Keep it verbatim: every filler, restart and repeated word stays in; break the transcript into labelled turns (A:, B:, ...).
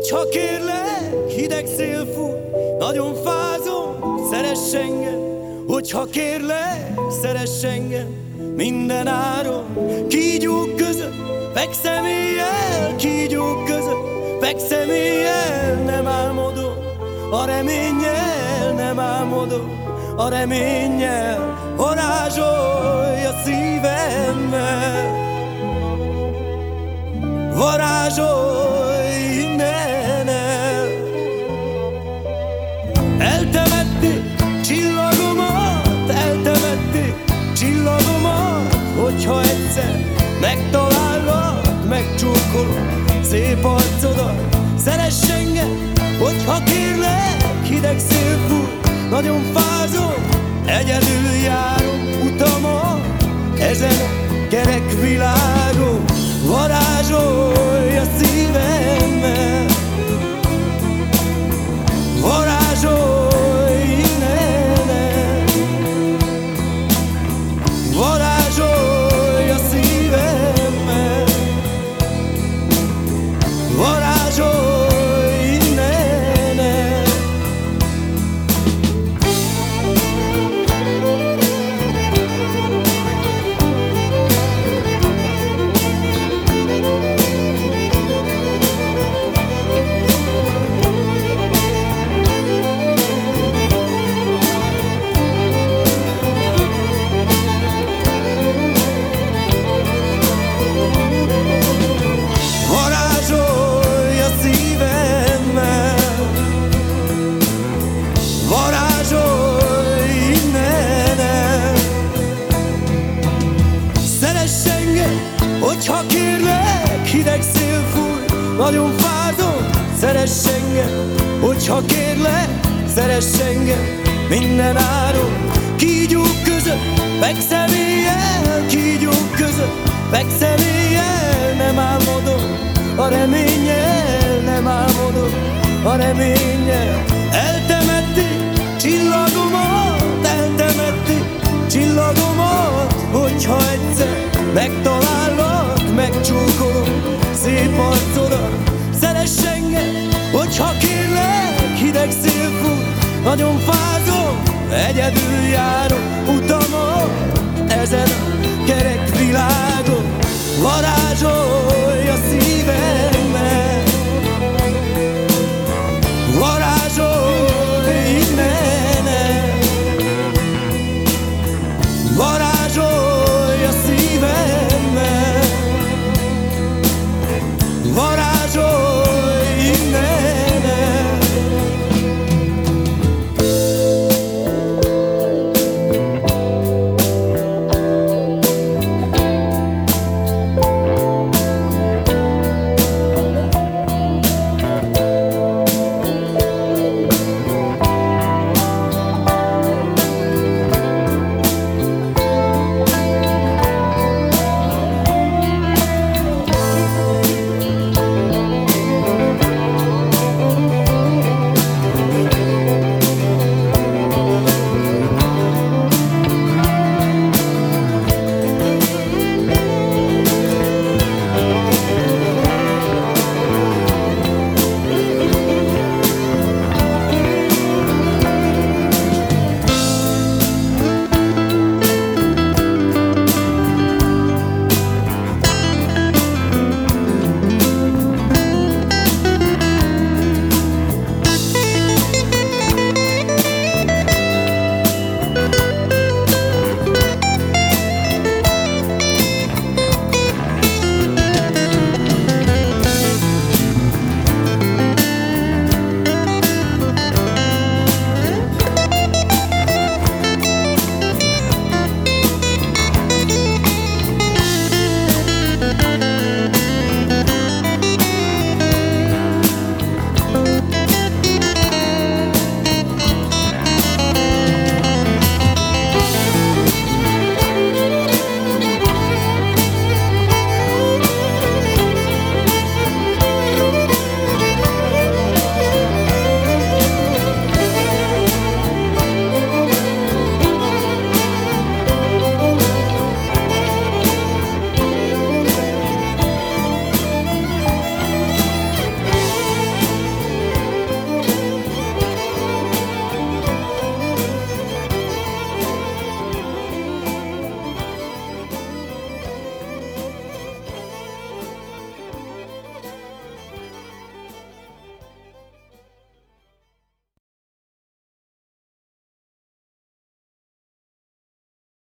A: Hogyha kérlek, hideg szél fúj, nagyon fázom, szeress engem. Hogyha kérlek, szeress engem minden áron. Kígyók között, fekszem éjjel, kígyók között, fekszem éjjel, nem álmodom, a reménnyel nem álmodom, a reménnyel varázsolj a szívemmel. Varázsolj innen el. Eltemették csillagomat, eltemették csillagomat. Hogyha egyszer megtalállak, megcsókolom szép arcodat. Szeress engem, hogyha kérlek, hideg szél fúj, nagyon fázom, egyedül járom utamon ezen a kerek világon. Varázsolj a szívemmel, varázsolj innen el. Varázsolj a szívemmel, varázsolj innen el. Hogyha kérlek, hideg szél fúj, nagyon fázom, szeress engem. Hogyha kérlek, szeress engem minden áron. Kígyók között, fekszem éjjel, kígyók között, fekszem éjjel, nem álmodom, a reménnyel nem álmodom, a reménnyel. Eltemették csillagomat, eltemették csillagomat. Hogyha egyszer megtalállak, megcsókolom szép arcodat. Szeress engem, hogyha kérlek, hideg szél fúj, nagyon fázom, egyedül járok utamon ezen a kerek világon. Varázsolj